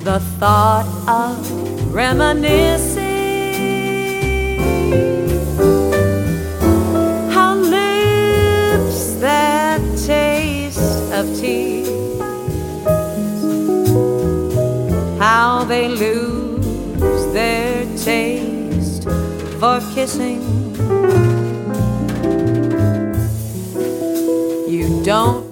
the thought of reminiscing how lips that taste of tears, how they lose their taste for kissing. You don't